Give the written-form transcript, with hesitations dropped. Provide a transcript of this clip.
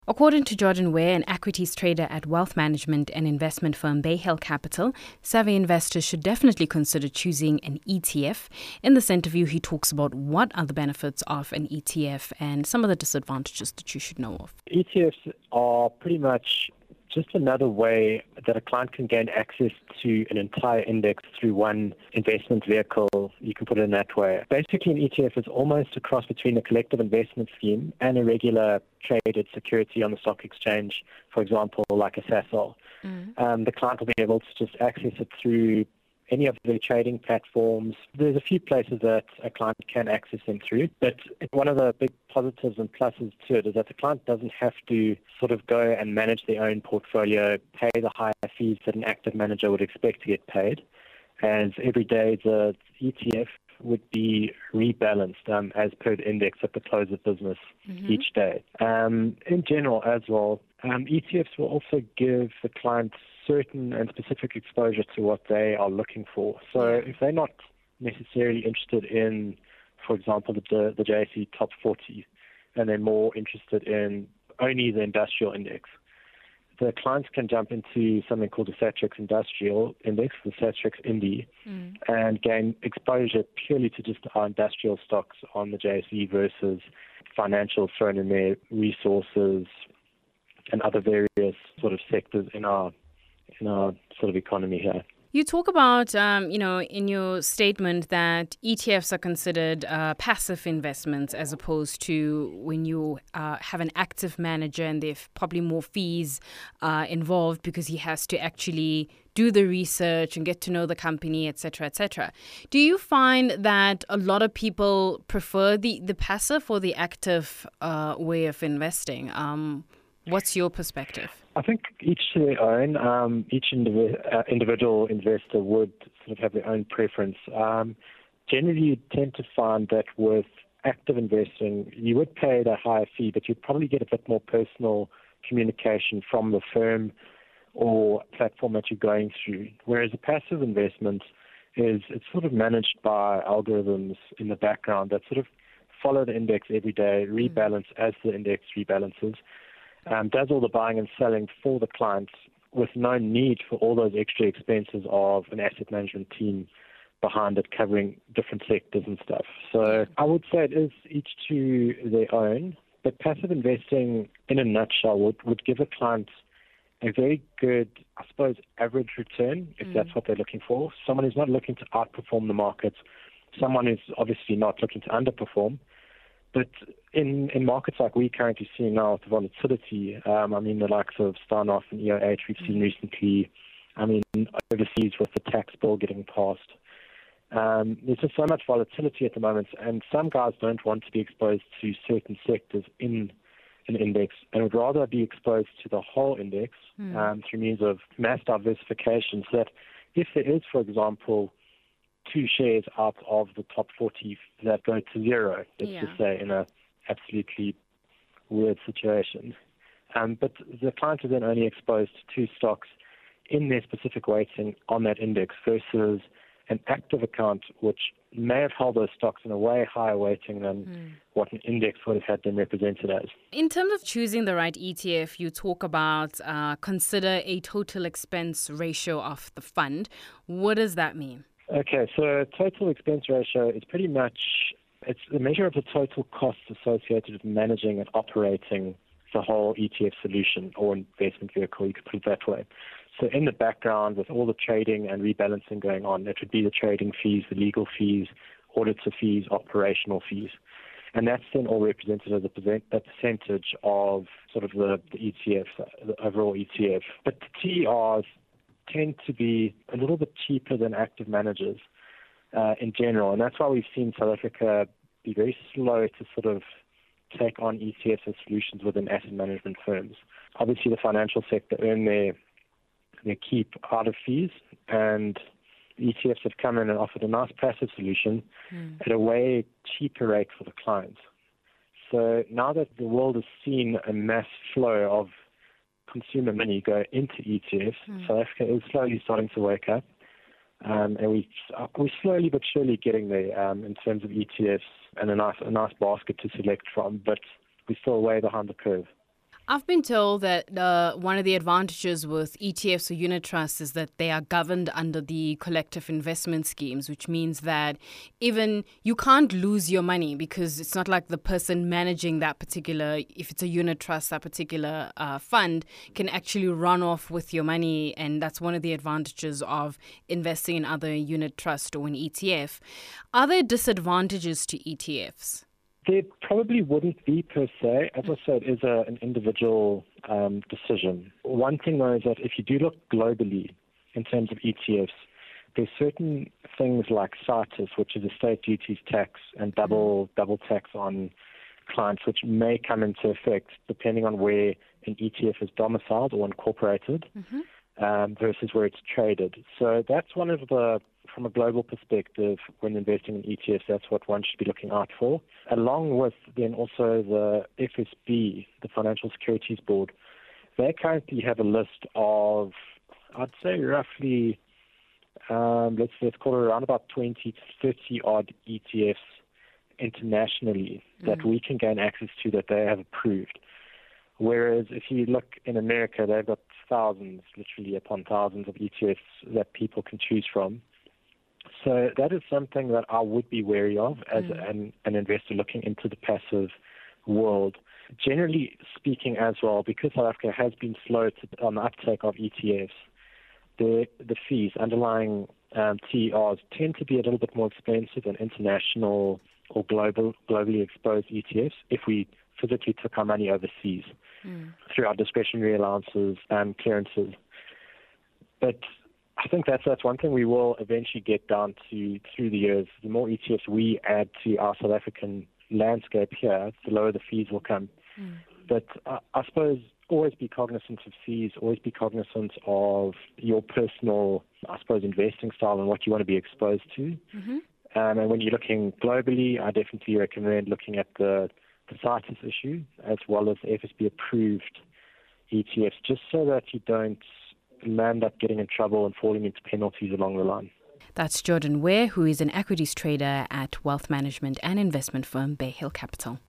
According to Jordan Ware, an equities trader at wealth management and investment firm Bay Hill Capital, savvy investors should definitely consider choosing an ETF. In this interview, he talks about what are the benefits of an ETF and some of the disadvantages that you should know of. ETFs are pretty much just another way that a client can gain access to an entire index through one investment vehicle. You can put it in that way. Basically, an ETF is almost a cross between a collective investment scheme and a regular traded security on the stock exchange, for example, like a SASOL. The client will be able to just access it through any of the trading platforms. There's a few places that a client can access them through, but one of the big positives and pluses to it is that the client doesn't have to sort of go and manage their own portfolio, pay the higher fees that an active manager would expect to get paid, as every day the ETF would be rebalanced as per the index at the close of business each day. In general as well, ETFs will also give the client certain and specific exposure to what they are looking for. So if they're not necessarily interested in, for example, the JSE Top 40, and they're more interested in only the industrial index, the clients can jump into something called the Satrix Industrial Index, the Satrix Indy, and gain exposure purely to just our industrial stocks on the JSE versus financials thrown in there, resources, and other various sort of sectors in our sort of economy here. You talk about, in your statement that ETFs are considered passive investments as opposed to when you have an active manager and there's probably more fees involved because he has to actually do the research and get to know the company, et cetera, et cetera. Do you find that a lot of people prefer the passive or the active way of investing? What's your perspective? I think each to their own. Each individual investor would sort of have their own preference. Generally, you tend to find that with active investing, you would pay the higher fee, but you'd probably get a bit more personal communication from the firm or platform that you're going through. Whereas a passive investment it's sort of managed by algorithms in the background that sort of follow the index every day, rebalance as the index rebalances. Does all the buying and selling for the clients with no need for all those extra expenses of an asset management team behind it covering different sectors and stuff. So I would say it is each to their own, but passive investing in a nutshell would give a client a very good, I suppose, average return, if that's what they're looking for. Someone who's not looking to outperform the market, someone who's obviously not looking to underperform. But in markets like we currently see now with the volatility, the likes of Steinhoff and EOH we've seen recently, overseas with the tax bill getting passed. There's just so much volatility at the moment, and some guys don't want to be exposed to certain sectors in an index and would rather be exposed to the whole index through means of mass diversification, so that if there is, for example, 2 shares out of the top 40 that go to zero, let's just say, in a absolutely weird situation. But the client is then only exposed to 2 stocks in their specific weighting on that index versus an active account which may have held those stocks in a way higher weighting than what an index would have had them represented as. In terms of choosing the right ETF, you talk about consider a total expense ratio of the fund. What does that mean? Okay, so total expense ratio is pretty much, it's a measure of the total costs associated with managing and operating the whole ETF solution or investment vehicle, you could put it that way. So in the background, with all the trading and rebalancing going on, it would be the trading fees, the legal fees, auditor fees, operational fees. And that's then all represented as a percentage of sort of the ETF, the overall ETF. But the TRs tend to be a little bit cheaper than active managers in general. And that's why we've seen South Africa be very slow to sort of take on ETFs as solutions within asset management firms. Obviously, the financial sector earn their keep out of fees, and ETFs have come in and offered a nice passive solution at a way cheaper rate for the clients. So now that the world has seen a mass flow of consumer money go into ETFs, South Africa is slowly starting to wake up, and we're slowly but surely getting there in terms of ETFs and a nice basket to select from, but we're still way behind the curve. I've been told that one of the advantages with ETFs or unit trusts is that they are governed under the collective investment schemes, which means that even you can't lose your money because it's not like the person managing that particular, if it's a unit trust, that particular fund can actually run off with your money. And that's one of the advantages of investing in either a unit trust or an ETF. Are there disadvantages to ETFs? There probably wouldn't be per se. As I said, it is an individual decision. One thing though is that if you do look globally in terms of ETFs, there's certain things like CITES, which is a state duties tax, and double tax on clients, which may come into effect depending on where an ETF is domiciled or incorporated versus where it's traded. So that's one of the, from a global perspective, when investing in ETFs, that's what one should be looking out for. Along with then also the FSB, the Financial Securities Board, they currently have a list of, I'd say roughly, let's call it around about 20 to 30 odd ETFs internationally that we can gain access to that they have approved. Whereas if you look in America, they've got thousands, literally upon thousands of ETFs that people can choose from. So that is something that I would be wary of as an investor looking into the passive world. Generally speaking as well, because South Africa has been slow on the uptake of ETFs, the fees, underlying TERs, tend to be a little bit more expensive than international or globally exposed ETFs if we physically took our money overseas through our discretionary allowances and clearances. But I think that's one thing we will eventually get down to through the years. The more ETFs we add to our South African landscape here, the lower the fees will come. But I suppose always be cognizant of fees, always be cognizant of your personal, I suppose, investing style and what you want to be exposed to. And when you're looking globally, I definitely recommend looking at the CITES issue as well as FSB-approved ETFs, just so that you don't land up getting in trouble and falling into penalties along the line. That's Jordan Ware, who is an equities trader at wealth management and investment firm Bay Hill Capital.